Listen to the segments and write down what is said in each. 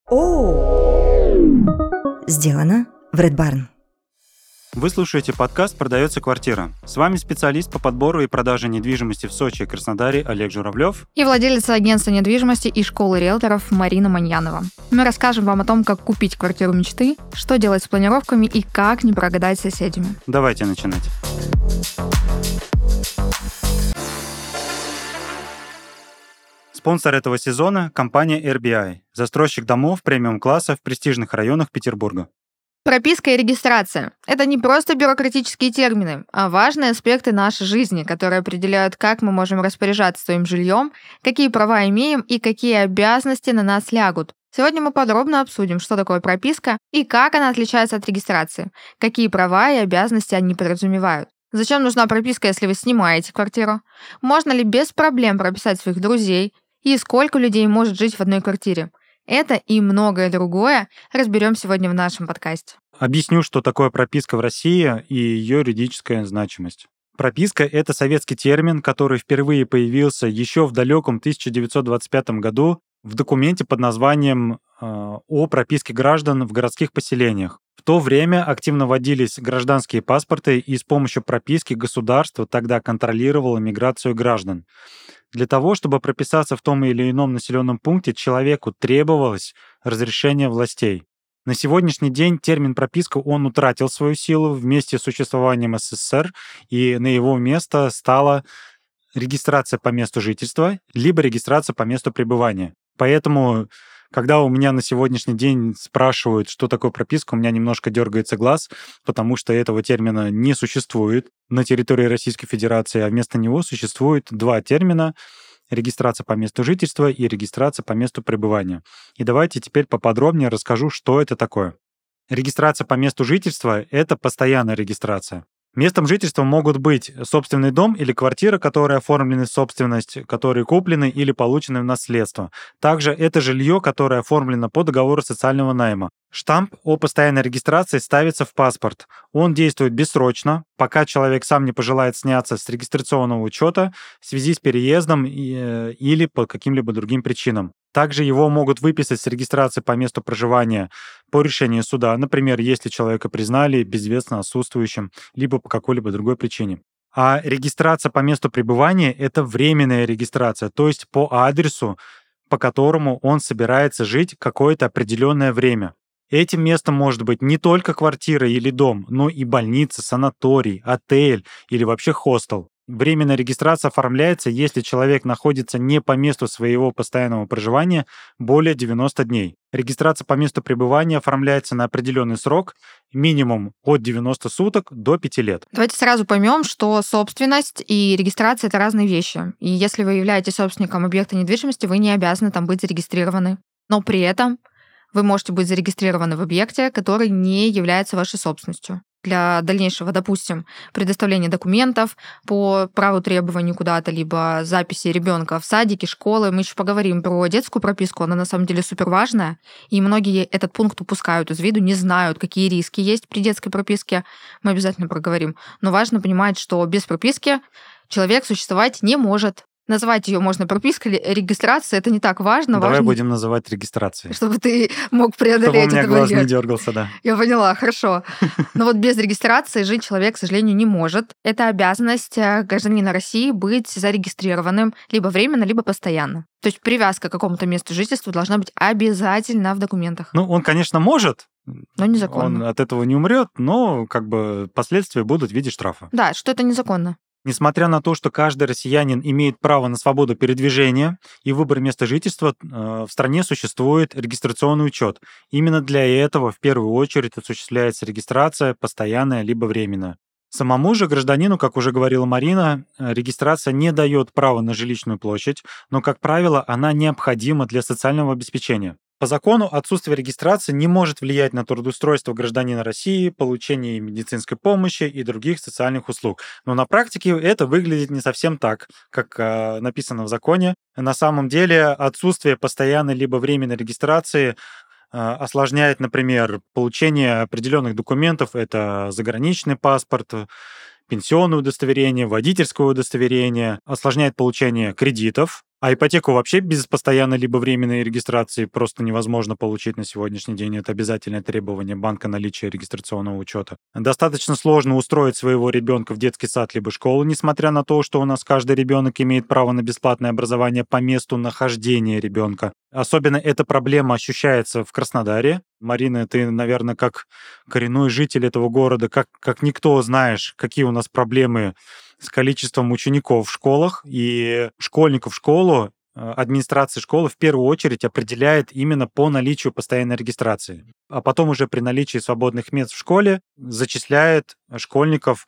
Сделано в Red Barn. Вы слушаете подкаст «Продается квартира». С вами специалист по подбору и продаже недвижимости в Сочи и Краснодаре Олег Журавлев и владелица агентства недвижимости и школы риэлторов Марина Маньянова. Мы расскажем вам о том, как купить квартиру мечты, что делать с планировками и как не прогадать с соседями. Давайте начинать. Спонсор этого сезона – компания RBI, застройщик домов премиум-класса в престижных районах Петербурга. Прописка и регистрация – это не просто бюрократические термины, а важные аспекты нашей жизни, которые определяют, как мы можем распоряжаться своим жильем, какие права имеем и какие обязанности на нас лягут. Сегодня мы подробно обсудим, что такое прописка и как она отличается от регистрации, какие права и обязанности они подразумевают. Зачем нужна прописка, если вы снимаете квартиру? Можно ли без проблем прописать своих друзей? И сколько людей может жить в одной квартире? Это и многое другое разберем сегодня в нашем подкасте. Объясню, что такое прописка в России и ее юридическая значимость. Прописка — это советский термин, который впервые появился еще в далеком 1925 году в документе под названием «О прописке граждан в городских поселениях». В то время активно вводились гражданские паспорты, и с помощью прописки государство тогда контролировало миграцию граждан. Для того, чтобы прописаться в том или ином населенном пункте, человеку требовалось разрешение властей. На сегодняшний день термин «прописка» он утратил свою силу вместе с существованием СССР, и на его место стала регистрация по месту жительства, либо регистрация по месту пребывания. Поэтому, когда у меня на сегодняшний день спрашивают, что такое прописка, у меня немножко дергается глаз, потому что этого термина не существует на территории Российской Федерации, а вместо него существует два термина: регистрация по месту жительства и регистрация по месту пребывания. И давайте теперь поподробнее расскажу, что это такое. Регистрация по месту жительства — это постоянная регистрация. Местом жительства могут быть собственный дом или квартира, которые оформлены в собственность, которые куплены или получены в наследство. Также это жилье, которое оформлено по договору социального найма. Штамп о постоянной регистрации ставится в паспорт. Он действует бессрочно, пока человек сам не пожелает сняться с регистрационного учета в связи с переездом или по каким-либо другим причинам. Также его могут выписать с регистрации по месту проживания по решению суда, например, если человека признали безвестно отсутствующим, либо по какой-либо другой причине. А регистрация по месту пребывания — это временная регистрация, то есть по адресу, по которому он собирается жить какое-то определенное время. Этим местом может быть не только квартира или дом, но и больница, санаторий, отель или вообще хостел. Временная регистрация оформляется, если человек находится не по месту своего постоянного проживания более 90 дней. Регистрация по месту пребывания оформляется на определенный срок, минимум от 90 суток до 5 лет. Давайте сразу поймем, что собственность и регистрация — это разные вещи. И если вы являетесь собственником объекта недвижимости, вы не обязаны там быть зарегистрированы. Но при этом вы можете быть зарегистрированы в объекте, который не является вашей собственностью. Для дальнейшего, допустим, предоставления документов по праву требования куда-то, либо записи ребенка в садике, школы. Мы еще поговорим про детскую прописку, она на самом деле супер важная, и многие этот пункт упускают из виду, не знают, какие риски есть при детской прописке. Мы обязательно проговорим. Но важно понимать, что без прописки человек существовать не может. Назвать ее можно пропиской или регистрацией, это не так важно. Давай будем называть регистрацией. Чтобы ты мог преодолеть чтобы у меня этот глаз барьер. не дергался, да. Я поняла, хорошо. Но вот без регистрации жить человек, к сожалению, не может. Это обязанность гражданина России быть зарегистрированным либо временно, либо постоянно. То есть привязка к какому-то месту жительства должна быть обязательно в документах. Ну, он, конечно, может, но незаконно. Он от этого не умрет, но как бы последствия будут в виде штрафа. Да, что это незаконно. Несмотря на то, что каждый россиянин имеет право на свободу передвижения и выбор места жительства, в стране существует регистрационный учет. Именно для этого в первую очередь осуществляется регистрация постоянная либо временная. Самому же гражданину, как уже говорила Марина, регистрация не дает права на жилищную площадь, но, как правило, она необходима для социального обеспечения. По закону отсутствие регистрации не может влиять на трудоустройство гражданина России, получение медицинской помощи и других социальных услуг. Но на практике это выглядит не совсем так, как написано в законе. На самом деле отсутствие постоянной либо временной регистрации осложняет, например, получение определенных документов. Это заграничный паспорт, пенсионное удостоверение, водительское удостоверение, осложняет получение кредитов, А ипотеку вообще без постоянной либо временной регистрации просто невозможно получить на сегодняшний день. Это обязательное требование банка наличия регистрационного учета. Достаточно сложно устроить своего ребенка в детский сад либо школу, несмотря на то, что у нас каждый ребенок имеет право на бесплатное образование по месту нахождения ребенка. Особенно эта проблема ощущается в Краснодаре. Марина, ты, наверное, как коренной житель этого города, как никто знаешь, какие у нас проблемы с количеством учеников в школах, и школьников в школу администрация школы в первую очередь определяет именно по наличию постоянной регистрации. А потом уже при наличии свободных мест в школе зачисляет школьников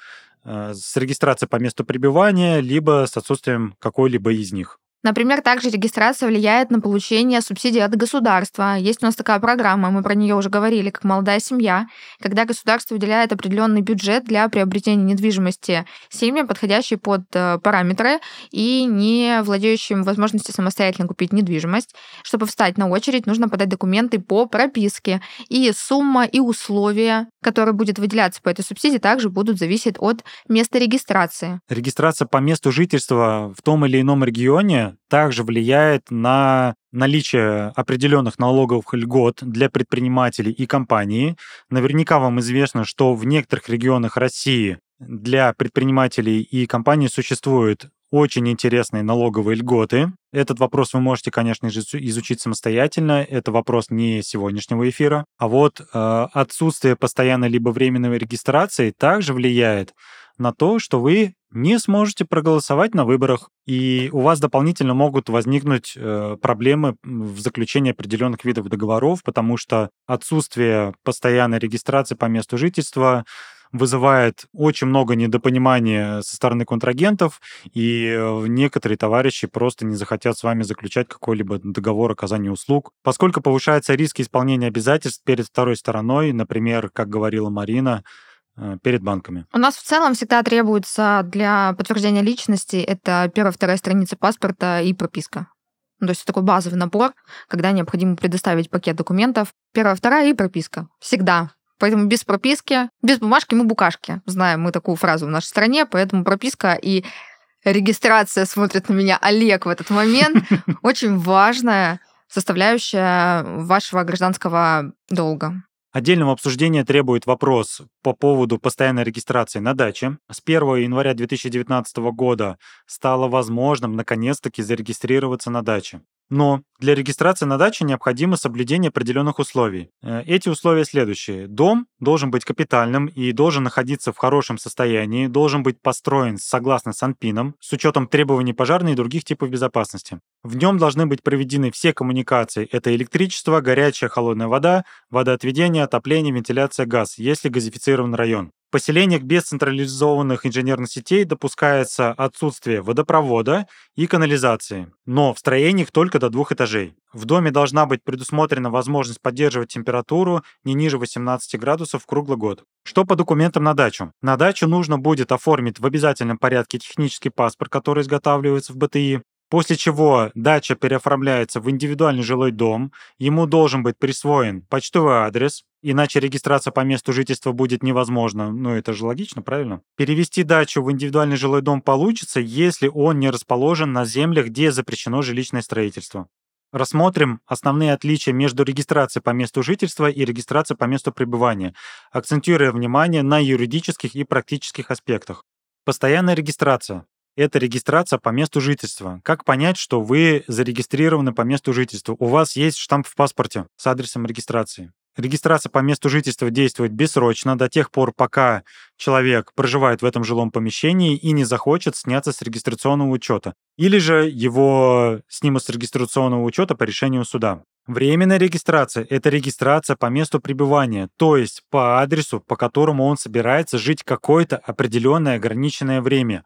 с регистрацией по месту пребывания, либо с отсутствием какой-либо из них. Например, также регистрация влияет на получение субсидий от государства. Есть у нас такая программа, мы про нее уже говорили, как «Молодая семья», когда государство выделяет определенный бюджет для приобретения недвижимости семьям, подходящей под параметры и не владеющим возможностью самостоятельно купить недвижимость. Чтобы встать на очередь, нужно подать документы по прописке. И сумма, и условия, которые будут выделяться по этой субсидии, также будут зависеть от места регистрации. Регистрация по месту жительства в том или ином регионе также влияет на наличие определенных налоговых льгот для предпринимателей и компаний. Наверняка вам известно, что в некоторых регионах России для предпринимателей и компаний существуют очень интересные налоговые льготы. Этот вопрос вы можете, конечно же, изучить самостоятельно. Это вопрос не сегодняшнего эфира. А вот отсутствие постоянной либо временной регистрации также влияет на то, что вы не сможете проголосовать на выборах, и у вас дополнительно могут возникнуть проблемы в заключении определенных видов договоров, потому что отсутствие постоянной регистрации по месту жительства вызывает очень много недопонимания со стороны контрагентов, и некоторые товарищи просто не захотят с вами заключать какой-либо договор оказания услуг, поскольку повышаются риски исполнения обязательств перед второй стороной, например, как говорила Марина, перед банками. У нас в целом всегда требуется для подтверждения личности это первая, вторая страница паспорта и прописка. То есть такой базовый набор, когда необходимо предоставить пакет документов. Первая, вторая и прописка. Всегда. Поэтому без прописки, без бумажки мы букашки. Знаем мы такую фразу в нашей стране, поэтому прописка и регистрация, смотрит на меня Олег в этот момент, очень важная составляющая вашего гражданского долга. Отдельного обсуждения требует вопрос по поводу постоянной регистрации на даче. С 1 января 2019 года стало возможным наконец-таки зарегистрироваться на даче. Но для регистрации на даче необходимо соблюдение определенных условий. Эти условия следующие. Дом должен быть капитальным и должен находиться в хорошем состоянии, должен быть построен согласно Санпинам, с учетом требований пожарной и других типов безопасности. В нем должны быть проведены все коммуникации. Это электричество, горячая, холодная вода, водоотведение, отопление, вентиляция, газ, если газифицирован район. В поселениях без централизованных инженерных сетей допускается отсутствие водопровода и канализации, но в строениях только до 2 этажей. В доме должна быть предусмотрена возможность поддерживать температуру не ниже 18 градусов круглый год. Что по документам на дачу? На дачу нужно будет оформить в обязательном порядке технический паспорт, который изготавливается в БТИ, после чего дача переоформляется в индивидуальный жилой дом, ему должен быть присвоен почтовый адрес, иначе регистрация по месту жительства будет невозможна. Ну, это же логично, правильно? Перевести дачу в индивидуальный жилой дом получится, если он не расположен на землях, где запрещено жилищное строительство. Рассмотрим основные отличия между регистрацией по месту жительства и регистрацией по месту пребывания, акцентируя внимание на юридических и практических аспектах. Постоянная регистрация. Это регистрация по месту жительства. Как понять, что вы зарегистрированы по месту жительства? У вас есть штамп в паспорте с адресом регистрации. Регистрация по месту жительства действует бессрочно до тех пор, пока человек проживает в этом жилом помещении и не захочет сняться с регистрационного учета. Или же его снимут с регистрационного учета по решению суда. Временная регистрация – это регистрация по месту пребывания, то есть по адресу, по которому он собирается жить какое-то определенное ограниченное время,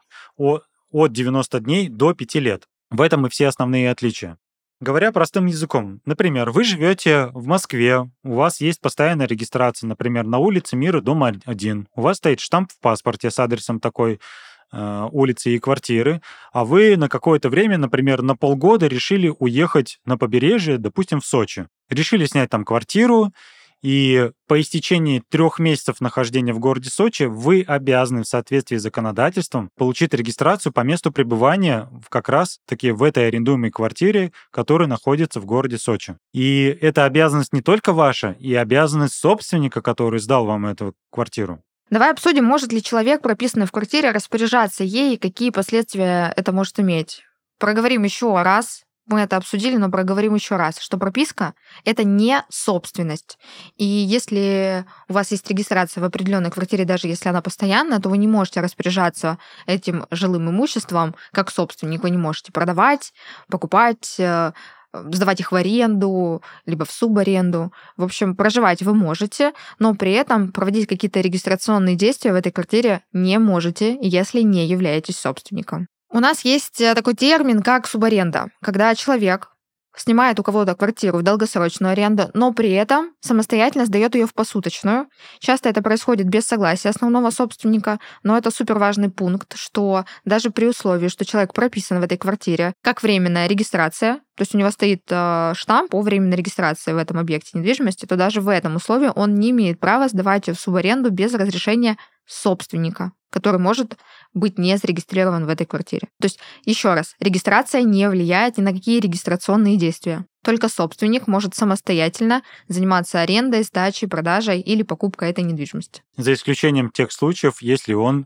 от 90 дней до 5 лет. В этом и все основные отличия. Говоря простым языком, например, вы живете в Москве, у вас есть постоянная регистрация, например, на улице Мира, дом 1. У вас стоит штамп в паспорте с адресом такой улицы и квартиры, а вы на какое-то время, например, на полгода решили уехать на побережье, допустим, в Сочи. Решили снять там квартиру, И по истечении 3 месяцев нахождения в городе Сочи вы обязаны в соответствии с законодательством получить регистрацию по месту пребывания как раз-таки в этой арендуемой квартире, которая находится в городе Сочи. И эта обязанность не только ваша, и обязанность собственника, который сдал вам эту квартиру. Давай обсудим, может ли человек, прописанный в квартире, распоряжаться ей, и какие последствия это может иметь. Проговорим еще раз. Мы это обсудили, но проговорим еще раз, что прописка — это не собственность. И если у вас есть регистрация в определенной квартире, даже если она постоянная, то вы не можете распоряжаться этим жилым имуществом как собственник. Вы не можете продавать, покупать, сдавать их в аренду, либо в субаренду. В общем, проживать вы можете, но при этом проводить какие-то регистрационные действия в этой квартире не можете, если не являетесь собственником. У нас есть такой термин, как субаренда, когда человек снимает у кого-то квартиру в долгосрочную аренду, но при этом самостоятельно сдает ее в посуточную. Часто это происходит без согласия основного собственника, но это супер важный пункт, что даже при условии, что человек прописан в этой квартире как временная регистрация, то есть у него стоит штамп о временной регистрации в этом объекте недвижимости, то даже в этом условии он не имеет права сдавать ее в субаренду без разрешения собственника, который может быть не зарегистрирован в этой квартире. То есть, еще раз, регистрация не влияет ни на какие регистрационные действия. Только собственник может самостоятельно заниматься арендой, сдачей, продажей или покупкой этой недвижимости. За исключением тех случаев, если он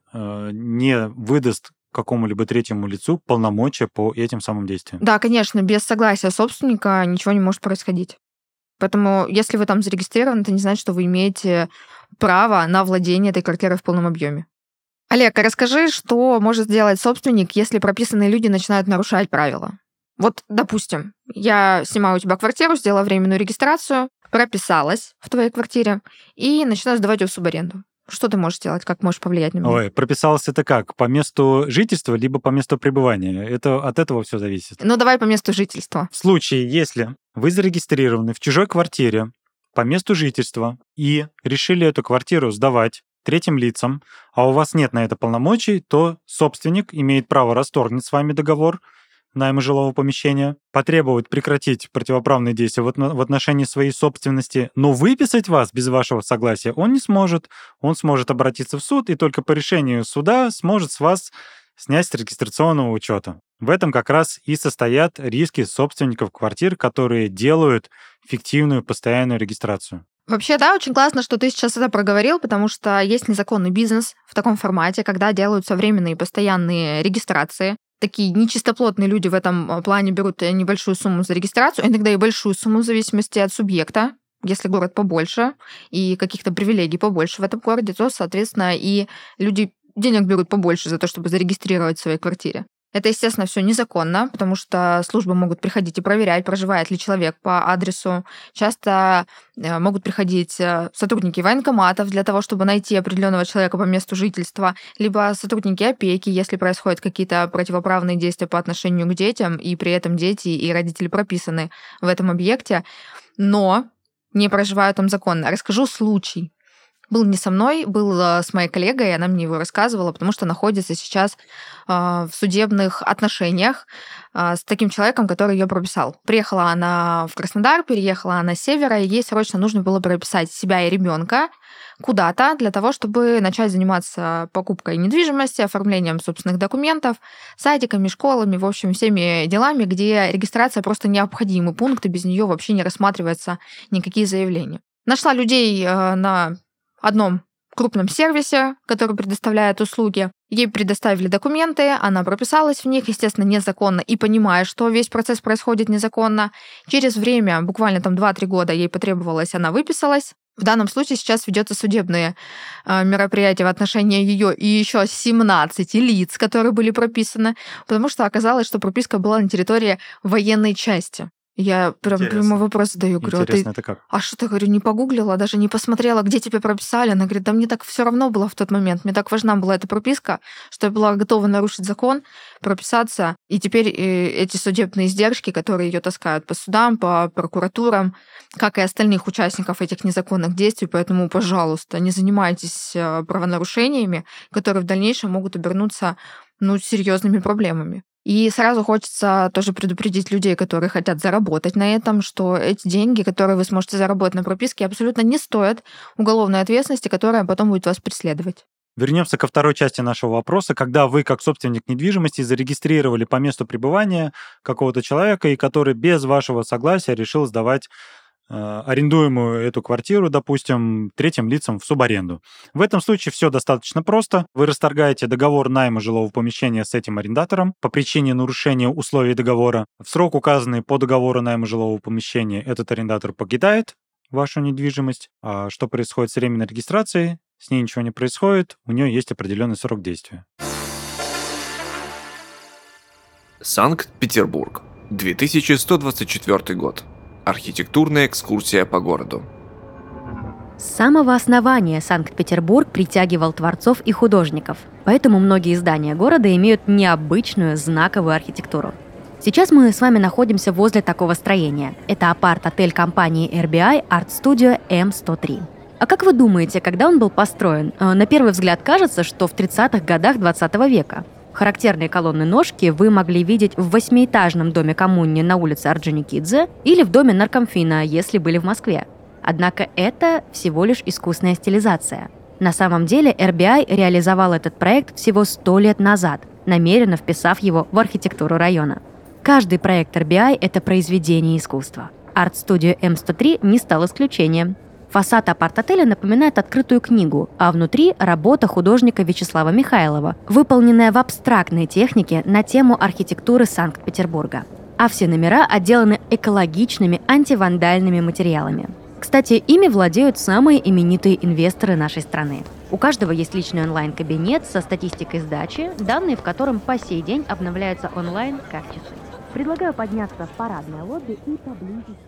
не выдаст какому-либо третьему лицу полномочия по этим самым действиям. Да, конечно, без согласия собственника ничего не может происходить. Поэтому, если вы там зарегистрированы, это не значит, что вы имеете право на владение этой квартирой в полном объеме. Олег, а расскажи, что может сделать собственник, если прописанные люди начинают нарушать правила? Вот, допустим, я снимаю у тебя квартиру, сделала временную регистрацию, прописалась в твоей квартире и начинаю сдавать ее в субаренду. Что ты можешь сделать? Как можешь повлиять на меня? Ой, прописалось это как? По месту жительства, либо по месту пребывания? Это от этого все зависит. Ну, давай по месту жительства. В случае, если вы зарегистрированы в чужой квартире по месту жительства и решили эту квартиру сдавать третьим лицам, а у вас нет на это полномочий, то собственник имеет право расторгнуть с вами договор найма жилого помещения, потребовать прекратить противоправные действия в отношении своей собственности, но выписать вас без вашего согласия он не сможет. Он сможет обратиться в суд и только по решению суда сможет с вас снять с регистрационного учета. В этом как раз и состоят риски собственников квартир, которые делают фиктивную постоянную регистрацию. Вообще, да, очень классно, что ты сейчас это проговорил, потому что есть незаконный бизнес в таком формате, когда делаются временные и постоянные регистрации. Такие нечистоплотные люди в этом плане берут небольшую сумму за регистрацию, иногда и большую сумму в зависимости от субъекта. Если город побольше и каких-то привилегий побольше в этом городе, то, соответственно, и люди денег берут побольше за то, чтобы зарегистрировать в своей квартире. Это, естественно, все незаконно, потому что службы могут приходить и проверять, проживает ли человек по адресу. Часто могут приходить сотрудники военкоматов для того, чтобы найти определенного человека по месту жительства, либо сотрудники опеки, если происходят какие-то противоправные действия по отношению к детям, и при этом дети и родители прописаны в этом объекте, но не проживают там законно. Расскажу случай. Был не со мной, был с моей коллегой, и она мне его рассказывала, потому что находится сейчас в судебных отношениях с таким человеком, который ее прописал. Приехала она в Краснодар, переехала она с севера, и ей срочно нужно было прописать себя и ребенка куда-то для того, чтобы начать заниматься покупкой недвижимости, оформлением собственных документов, садиками, школами, в общем, всеми делами, где регистрация просто необходимый пункт, и без нее вообще не рассматриваются никакие заявления. Нашла людей на одном крупном сервисе, который предоставляет услуги. Ей предоставили документы, она прописалась в них, естественно, незаконно, и понимая, что весь процесс происходит незаконно. Через время, буквально там 2-3 года ей потребовалось, она выписалась. В данном случае сейчас ведется судебные мероприятия в отношении ее и еще 17 лиц, которые были прописаны, потому что оказалось, что прописка была на территории военной части. Я прямо вопрос задаю, говорю, Интересно, это как? а что ты, говорю, не погуглила, даже не посмотрела, где тебя прописали? Она говорит, да мне так все равно было в тот момент, мне так важна была эта прописка, что я была готова нарушить закон, прописаться, и теперь эти судебные издержки, которые ее таскают по судам, по прокуратурам, как и остальных участников этих незаконных действий, поэтому, пожалуйста, не занимайтесь правонарушениями, которые в дальнейшем могут обернуться серьезными проблемами. И сразу хочется тоже предупредить людей, которые хотят заработать на этом, что эти деньги, которые вы сможете заработать на прописке, абсолютно не стоят уголовной ответственности, которая потом будет вас преследовать. Вернемся ко второй части нашего вопроса. Когда вы, как собственник недвижимости, зарегистрировали по месту пребывания какого-то человека, и который без вашего согласия решил сдавать арендуемую эту квартиру, допустим, третьим лицам в субаренду. В этом случае все достаточно просто. Вы расторгаете договор найма жилого помещения с этим арендатором по причине нарушения условий договора. В срок, указанный по договору найма жилого помещения, этот арендатор покидает вашу недвижимость. А что происходит с временной регистрацией? С ней ничего не происходит, у нее есть определенный срок действия. Санкт-Петербург, 2124 год. Архитектурная экскурсия по городу. С самого основания Санкт-Петербург притягивал творцов и художников, поэтому многие здания города имеют необычную знаковую архитектуру. Сейчас мы с вами находимся возле такого строения. Это апарт-отель компании RBI Art Studio M103. А как вы думаете, когда он был построен? На первый взгляд кажется, что в 30-х годах 20 века. Характерные колонны-ножки вы могли видеть в 8-этажном доме коммуне на улице Орджоникидзе или в доме наркомфина, если были в Москве. Однако это всего лишь искусная стилизация. На самом деле RBI реализовал этот проект всего 100 лет назад, намеренно вписав его в архитектуру района. Каждый проект RBI – это произведение искусства. Art Studio M103 не стал исключением. Фасад апарт-отеля напоминает открытую книгу, а внутри работа художника Вячеслава Михайлова, выполненная в абстрактной технике на тему архитектуры Санкт-Петербурга. А все номера отделаны экологичными антивандальными материалами. Кстати, ими владеют самые именитые инвесторы нашей страны. У каждого есть личный онлайн-кабинет со статистикой сдачи, данные в котором по сей день обновляются онлайн как часы. Предлагаю подняться в парадное лобби и поближе.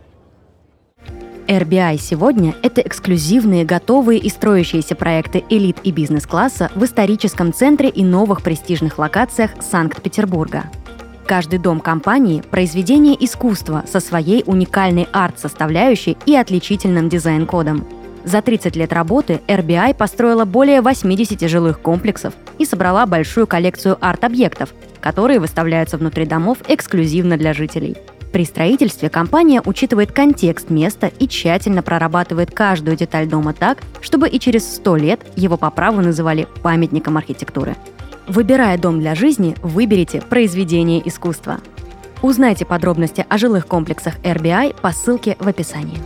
RBI сегодня – это эксклюзивные, готовые и строящиеся проекты элит и бизнес-класса в историческом центре и новых престижных локациях Санкт-Петербурга. Каждый дом компании – произведение искусства со своей уникальной арт-составляющей и отличительным дизайн-кодом. За 30 лет работы RBI построила более 80 жилых комплексов и собрала большую коллекцию арт-объектов, которые выставляются внутри домов эксклюзивно для жителей. При строительстве компания учитывает контекст места и тщательно прорабатывает каждую деталь дома так, чтобы и через 100 лет его по праву называли памятником архитектуры. Выбирая дом для жизни, выберите произведение искусства. Узнайте подробности о жилых комплексах RBI по ссылке в описании.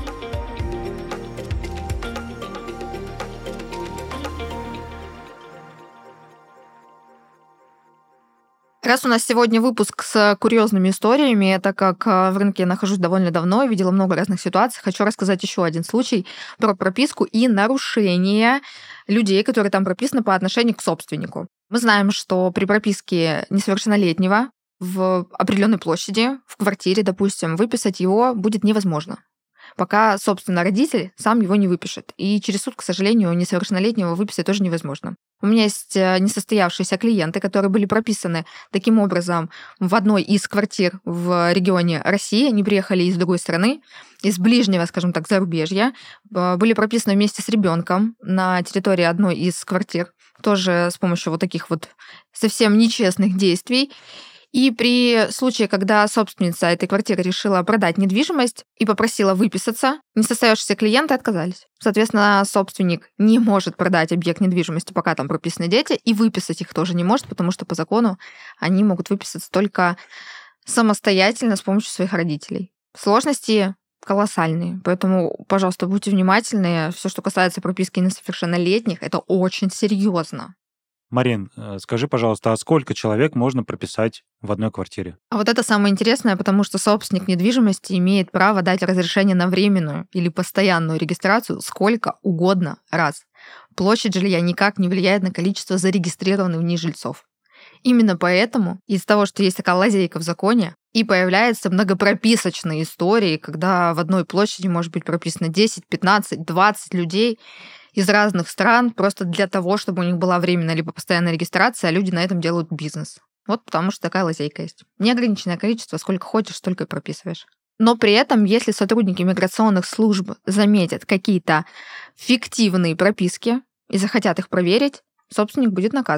Раз у нас сегодня выпуск с курьезными историями, так как в рынке я нахожусь довольно давно, видела много разных ситуаций, хочу рассказать еще один случай про прописку и нарушение людей, которые там прописаны по отношению к собственнику. Мы знаем, что при прописке несовершеннолетнего в определенной площади, в квартире, допустим, выписать его будет невозможно, пока, собственно, родитель сам его не выпишет. И через суд, к сожалению, несовершеннолетнего выписать тоже невозможно. У меня есть несостоявшиеся клиенты, которые были прописаны таким образом в одной из квартир в регионе России. Они приехали из другой страны, из ближнего, скажем так, зарубежья. Были прописаны вместе с ребенком на территории одной из квартир, тоже с помощью вот таких вот совсем нечестных действий. И при случае, когда собственница этой квартиры решила продать недвижимость и попросила выписаться, несостоявшиеся клиенты отказались. Соответственно, собственник не может продать объект недвижимости, пока там прописаны дети, и выписать их тоже не может, потому что по закону они могут выписаться только самостоятельно с помощью своих родителей. Сложности колоссальные, поэтому, пожалуйста, будьте внимательны. Все, что касается прописки несовершеннолетних, это очень серьезно. Марин, скажи, пожалуйста, а сколько человек можно прописать в одной квартире? А вот это самое интересное, потому что собственник недвижимости имеет право дать разрешение на временную или постоянную регистрацию сколько угодно раз. Площадь жилья никак не влияет на количество зарегистрированных в ней жильцов. Именно поэтому из-за того, что есть такая лазейка в законе, и появляются многопрописочные истории, когда в одной площади может быть прописано 10, 15, 20 людей из разных стран просто для того, чтобы у них была временная либо постоянная регистрация, а люди на этом делают бизнес. Вот потому что такая лазейка есть. Неограниченное количество, сколько хочешь, столько и прописываешь. Но при этом, если сотрудники миграционных служб заметят какие-то фиктивные прописки и захотят их проверить, собственник будет наказан.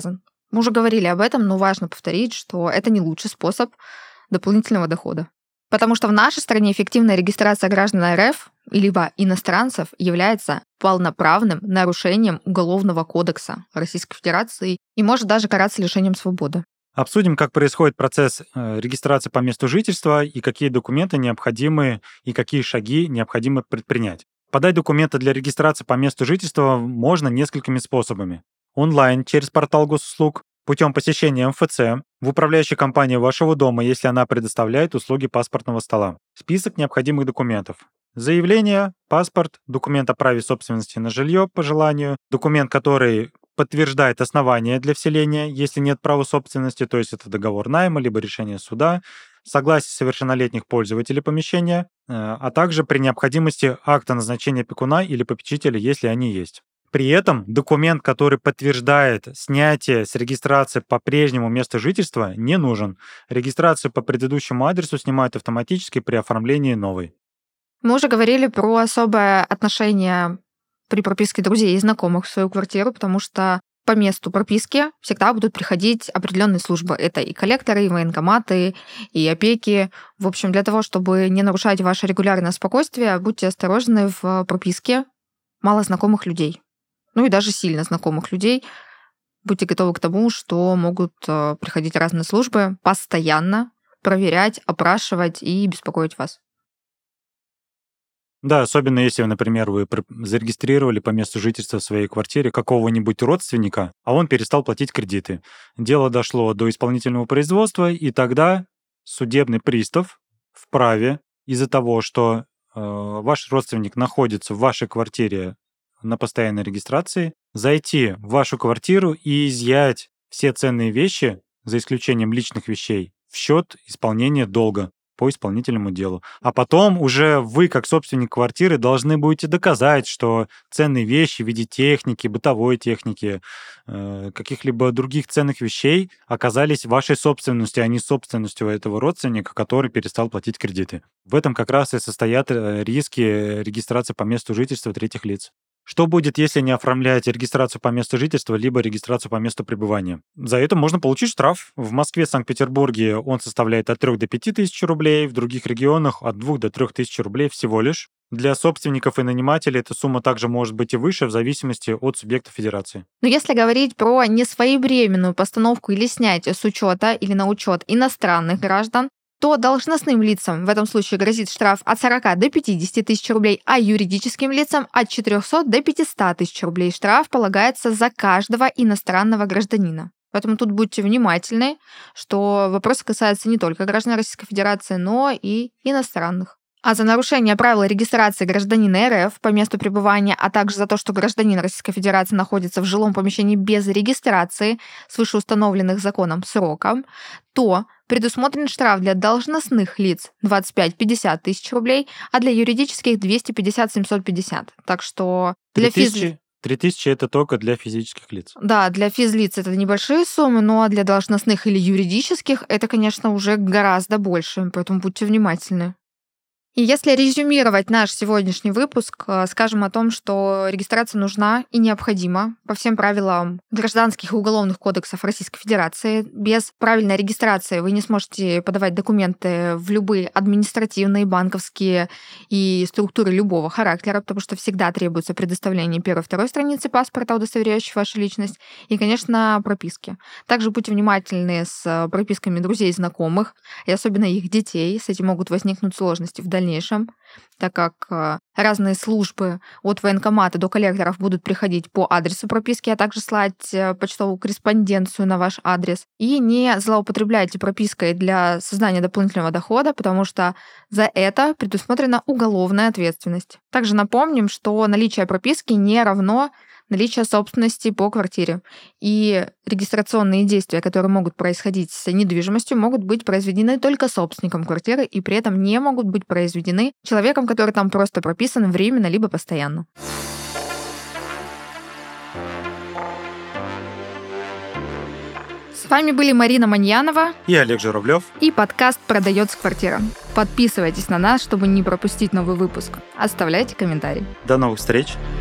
Мы уже говорили об этом, но важно повторить, что это не лучший способ дополнительного дохода. Потому что в нашей стране эффективная регистрация граждан РФ либо иностранцев является полноправным нарушением Уголовного кодекса Российской Федерации и может даже караться лишением свободы. Обсудим, как происходит процесс регистрации по месту жительства и какие документы необходимы и какие шаги необходимо предпринять. Подать документы для регистрации по месту жительства можно несколькими способами. Онлайн через портал госуслуг, путем посещения МФЦ, в управляющей компании вашего дома, если она предоставляет услуги паспортного стола. Список необходимых документов. Заявление, паспорт, документ о праве собственности на жилье по желанию, документ, который подтверждает основания для вселения, если нет права собственности, то есть это договор найма, либо решение суда, согласие совершеннолетних пользователей помещения, а также при необходимости акта назначения опекуна или попечителя, если они есть. При этом документ, который подтверждает снятие с регистрации по прежнему месту жительства, не нужен. Регистрацию по предыдущему адресу снимают автоматически при оформлении новой. Мы уже говорили про особое отношение при прописке друзей и знакомых в свою квартиру, потому что по месту прописки всегда будут приходить определенные службы. Это и коллекторы, и военкоматы, и опеки. В общем, для того, чтобы не нарушать ваше регулярное спокойствие, будьте осторожны в прописке малознакомых людей. Ну и даже сильно знакомых людей. Будьте готовы к тому, что могут приходить разные службы, постоянно проверять, опрашивать и беспокоить вас. Да, особенно если, например, вы зарегистрировали по месту жительства в своей квартире какого-нибудь родственника, а он перестал платить кредиты. Дело дошло до исполнительного производства, и тогда судебный пристав вправе из-за того, что ваш родственник находится в вашей квартире на постоянной регистрации, зайти в вашу квартиру и изъять все ценные вещи, за исключением личных вещей, в счет исполнения долга по исполнительному делу. А потом уже вы, как собственник квартиры, должны будете доказать, что ценные вещи в виде техники, бытовой техники, каких-либо других ценных вещей оказались вашей собственностью, а не собственностью этого родственника, который перестал платить кредиты. В этом как раз и состоят риски регистрации по месту жительства третьих лиц. Что будет, если не оформляете регистрацию по месту жительства, либо регистрацию по месту пребывания? За это можно получить штраф. В Москве, Санкт-Петербурге он составляет от 3 до 5 тысяч рублей, в других регионах от 2 до 3 тысяч рублей всего лишь. Для собственников и нанимателей эта сумма также может быть и выше, в зависимости от субъекта федерации. Но если говорить про несвоевременную постановку или снятие с учета или на учет иностранных граждан, то должностным лицам в этом случае грозит штраф от 40 до 50 тысяч рублей, а юридическим лицам от 400 до 500 тысяч рублей. Штраф полагается за каждого иностранного гражданина. Поэтому тут будьте внимательны, что вопрос касается не только граждан Российской Федерации, но и иностранных. А за нарушение правил регистрации гражданина РФ по месту пребывания, а также за то, что гражданин Российской Федерации находится в жилом помещении без регистрации с вышеустановленных законом сроком, то предусмотрен штраф для должностных лиц 25-50 тысяч рублей, а для юридических 250-750. Так что для 3000 это только для физических лиц. Да, для физлиц это небольшие суммы, но для должностных или юридических это, конечно, уже гораздо больше, поэтому будьте внимательны. И если резюмировать наш сегодняшний выпуск, скажем о том, что регистрация нужна и необходима по всем правилам гражданских и уголовных кодексов Российской Федерации. Без правильной регистрации вы не сможете подавать документы в любые административные, банковские и структуры любого характера, потому что всегда требуется предоставление первой и второй страницы паспорта, удостоверяющей вашу личность, и, конечно, прописки. Также будьте внимательны с прописками друзей и знакомых, и особенно их детей. С этим могут возникнуть сложности в дальнейшем, так как разные службы от военкомата до коллекторов будут приходить по адресу прописки, а также слать почтовую корреспонденцию на ваш адрес. И не злоупотребляйте пропиской для создания дополнительного дохода, потому что за это предусмотрена уголовная ответственность. Также напомним, что наличие прописки не равно наличие собственности по квартире. И регистрационные действия, которые могут происходить с недвижимостью, могут быть произведены только собственником квартиры и при этом не могут быть произведены человеком, который там просто прописан временно либо постоянно. С вами были Марина Маньянова и Олег Журавлев. И подкаст «Продается квартира». Подписывайтесь на нас, чтобы не пропустить новый выпуск. Оставляйте комментарии. До новых встреч.